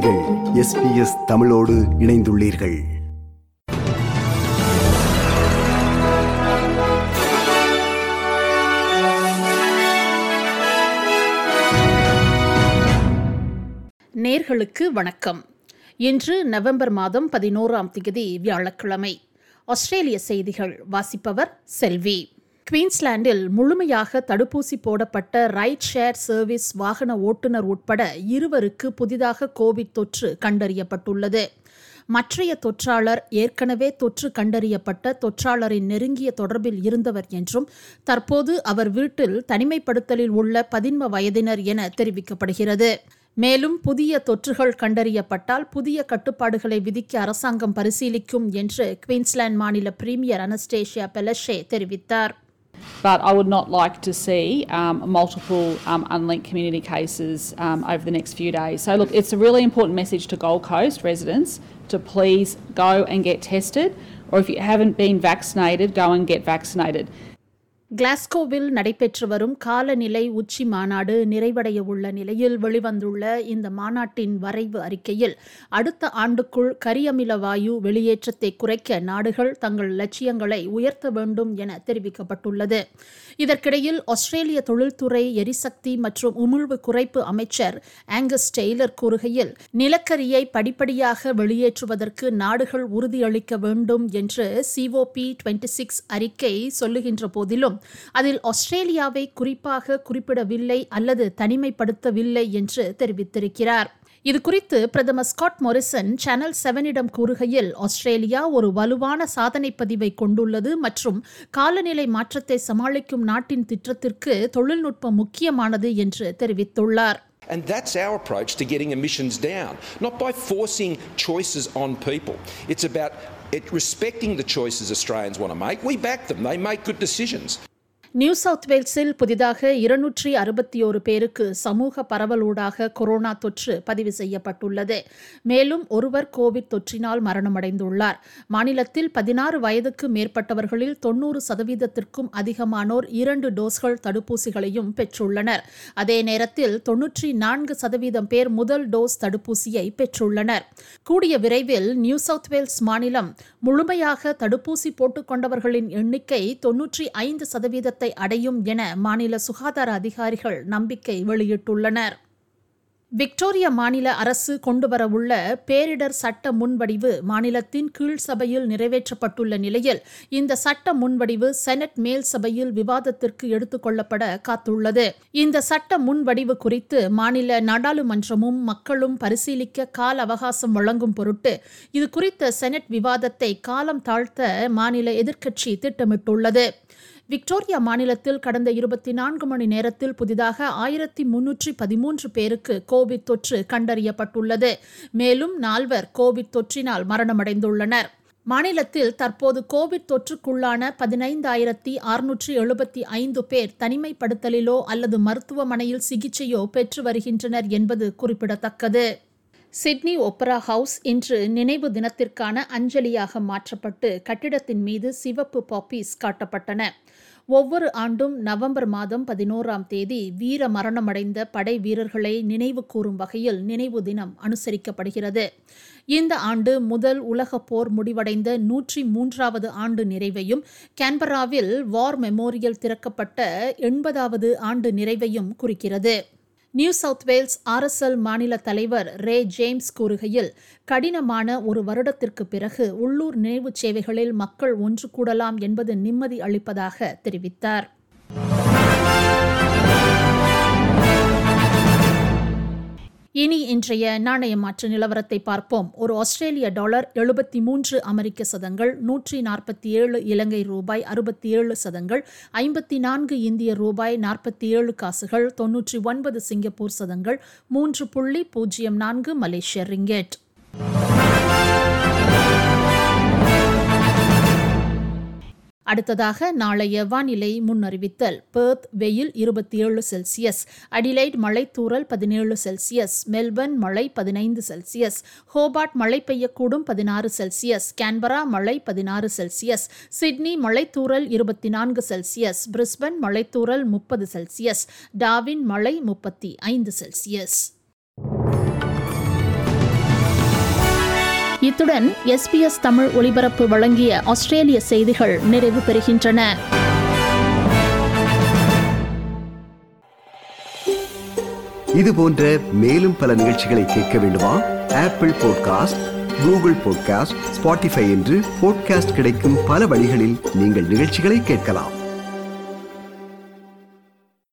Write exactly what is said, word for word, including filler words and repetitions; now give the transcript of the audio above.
நீங்கள் S B S தமிழோடு இணைந்துள்ளீர்கள். நேர்களுக்கு வணக்கம். இன்று நவம்பர் மாதம் பதினோராம் தேதி வியாழக்கிழமை. ஆஸ்திரேலிய செய்திகள் வாசிப்பவர் செல்வி. குவீன்ஸ்லாண்டில் முழுமையாக தடுப்பூசி போடப்பட்ட ரைட் ஷேர் சர்வீஸ் வாகன ஓட்டுநர் உட்பட இருவருக்கு புதிதாக கோவிட் தொற்று கண்டறியப்பட்டுள்ளது. மற்றைய தொற்றாளர் ஏற்கனவே தொற்று கண்டறியப்பட்ட தொற்றாளரின் நெருங்கிய தொடர்பில் இருந்தவர் என்றும் தற்போது அவர் வீட்டில் தனிமைப்படுத்தலில் உள்ள பதின்ம வயதினர் என தெரிவிக்கப்படுகிறது. மேலும் புதிய தொற்றுகள் கண்டறியப்பட்டால் புதிய கட்டுப்பாடுகளை விதிக்க அரசாங்கம் பரிசீலிக்கும் என்று குவீன்ஸ்லாந்து மாநில பிரீமியர் அனஸ்டேஷியா பெலஷே தெரிவித்தார். But I would not like to see um, multiple um, unlinked community cases um, over the next few days. So look, it's a really important message to Gold Coast residents to please go and get tested, or if you haven't been vaccinated, go and get vaccinated. கிளாஸ்கோவில் நடைபெற்று வரும் காலநிலை உச்சி மாநாடு நிறைவடைய உள்ள நிலையில் வெளிவந்துள்ள இந்த மாநாட்டின் வரைவு அறிக்கையில் அடுத்த ஆண்டுக்குள் கரியமில வாயு வெளியேற்றத்தை குறைக்க நாடுகள் தங்கள் லட்சியங்களை உயர்த்த வேண்டும் என தெரிவிக்கப்பட்டுள்ளது. இதற்கிடையில் ஆஸ்திரேலிய தொழில்துறை எரிசக்தி மற்றும் உமிழ்வு குறைப்பு அமைச்சர் ஆங்கஸ் டெய்லர் கூறுகையில் நிலக்கரியை படிப்படியாக வெளியேற்றுவதற்கு நாடுகள் உறுதியளிக்க வேண்டும் என்று சிஓபி இருபத்தி ஆறு அறிக்கை சொல்லுகின்ற போதிலும் அதில் ஆஸ்திரேலியாவை குறிப்பாக குறிப்பிடவில்லை அல்லது தனிமைப்படுத்தவில்லை என்று தெரிவித்திருக்கிறார். இது குறித்து பிரதமர் ஸ்காட் மோரிசன் சேனல் செவனிடம் கூறுகையில் ஆஸ்திரேலியா ஒரு வலுவான சாதனை பதிவை கொண்டுள்ளது மற்றும் காலநிலை மாற்றத்தை சமாளிக்கும் நாட்டின் திட்டத்திற்கு தொழில்நுட்பம் முக்கியமானது என்று தெரிவித்துள்ளார். And that's our approach to getting emissions down, not by forcing choices on people. It's about it respecting the choices Australians want to make. We back them. They make good decisions. New South வேல்ஸில் புதிதாக இருநூற்றி அறுபத்தி ஒரு பேருக்கு சமூக பரவலூடாக corona தொற்று பதிவு செய்யப்பட்டுள்ளது. மேலும் ஒருவர் கோவிட் தொற்றினால் மரணமடைந்துள்ளார். மாநிலத்தில் பதினாறு வயதுக்கு மேற்பட்டவர்களில் தொன்னூறு சதவீதத்திற்கும் அதிகமானோர் இரண்டு டோஸ்கள் தடுப்பூசிகளையும் பெற்றுள்ளனர். அதே நேரத்தில் தொன்னூற்றி நான்கு சதவீதம் பேர் முதல் டோஸ் தடுப்பூசியை பெற்றுள்ளனர். கூடிய விரைவில் நியூ சவுத் வேல்ஸ் மாநிலம் முழுமையாக தடுப்பூசி போட்டுக் கொண்டவர்களின் எண்ணிக்கை தொன்னூற்றி ஐந்து சதவீதத்தை அடையும் என மாநில சுகாதார அதிகாரிகள் நம்பிக்கை வெளியிட்டுள்ளனர். விக்டோரியா மாநில அரசு கொண்டுவரவுள்ள பேரிடர் சட்ட முன்வடிவு மாநிலத்தின் கீழ் சபையில் நிறைவேற்றப்பட்டுள்ள நிலையில் இந்த சட்ட முன்வடிவு செனட் மேல் சபையில் விவாதத்திற்கு எடுத்துக் கொள்ளப்பட காத்துள்ளது. இந்த சட்ட முன்வடிவு குறித்து மாநில நாடாளுமன்றமும் மக்களும் பரிசீலிக்க கால அவகாசம் வழங்கும் பொருட்டு இது குறித்த செனட் விவாதத்தை காலம் தாழ்த்த மாநில எதிர்க்கட்சி திட்டமிட்டுள்ளது. விக்டோரியா மாநிலத்தில் கடந்த இருபத்தி நான்கு மணி நேரத்தில் புதிதாக ஆயிரத்தி முன்னூற்றி பதிமூன்று பேருக்கு கோவிட் தொற்று கண்டறியப்பட்டுள்ளது. மேலும் நால்வர் கோவிட் தொற்றினால் மரணமடைந்துள்ளனர். மாநிலத்தில் தற்போது கோவிட் தொற்றுக்குள்ளான பதினைந்தாயிரத்தி அறுநூற்றி எழுபத்தி ஐந்து பேர் தனிமைப்படுத்தலிலோ அல்லது மருத்துவமனையில் சிகிச்சையோ பெற்று வருகின்றனர் என்பது குறிப்பிடத்தக்கது. சிட்னி ஒப்பரா ஹவுஸ் இன்று நினைவு தினத்திற்கான அஞ்சலியாக மாற்றப்பட்டு கட்டிடத்தின் மீது சிவப்பு பாப்பீஸ் காட்டப்பட்டன. ஒவ்வொரு ஆண்டும் நவம்பர் மாதம் பதினோராம் தேதி வீர மரணமடைந்த படை வீரர்களை நினைவு கூறும் வகையில் நினைவு தினம் அனுசரிக்கப்படுகிறது. இந்த ஆண்டு முதல் உலகப் போர் முடிவடைந்த நூற்றி மூன்றாவது ஆண்டு நிறைவையும் கேன்பராவில் வார் மெமோரியல் திறக்கப்பட்ட எண்பதாவது ஆண்டு நிறைவையும் குறிக்கிறது. New South Wales R S L மாநில தலைவர் ரே ஜேம்ஸ் கூறுகையில் கடினமான ஒரு வருடத்திற்கு பிறகு உள்ளூர் நினைவுச் சேவைகளில் மக்கள் ஒன்று கூடலாம் என்பது நிம்மதி அளிப்பதாக தெரிவித்தார். இனி இன்றைய நாணய மாற்று நிலவரத்தை பார்ப்போம். ஒரு ஆஸ்திரேலிய டாலர் எழுபத்தி மூன்று அமெரிக்க சதங்கள், நூற்றி நாற்பத்தி ஏழு இலங்கை ரூபாய் அறுபத்தி ஏழு சதங்கள், ஐம்பத்தி நான்கு இந்திய ரூபாய் நாற்பத்தி ஏழு காசுகள், தொன்னூற்றி ஒன்பது சிங்கப்பூர் சதங்கள், மூன்று புள்ளி பூஜ்ஜியம் நான்கு மலேசிய ரிங்கெட். அடுத்ததாக நாளைய வானிலை முன்னறிவித்தல். பெர்த் வெயில் இருபத்தி ஏழு செல்சியஸ், அடிலைட் மழைத்தூறல் பதினேழு செல்சியஸ், மெல்பர்ன் மழை பதினைந்து செல்சியஸ், ஹோபார்ட் மழை பெய்யக்கூடும் பதினாறு செல்சியஸ், கேன்பரா மழை பதினாறு செல்சியஸ், சிட்னி மழைத்தூறல் இருபத்தி நான்கு செல்சியஸ், பிரிஸ்பன் மழைத்தூறல் முப்பது செல்சியஸ், டார்வின் மழை முப்பத்தி ஐந்து செல்சியஸ். இத்துடன் எஸ்பிஎஸ் தமிழ் ஒலிபரப்பு வழங்கிய ஆஸ்திரேலிய செய்திகள் நிறைவு பெறுகின்றன. இது போன்ற மேலும் பல நிகழ்ச்சிகளை கேட்க வேண்டுமா? Apple podcast, Google podcast, Spotify என்று பாட்காஸ்ட் கிடைக்கும் பல வழிகளில் நீங்கள் நிகழ்ச்சிகளை கேட்கலாம்.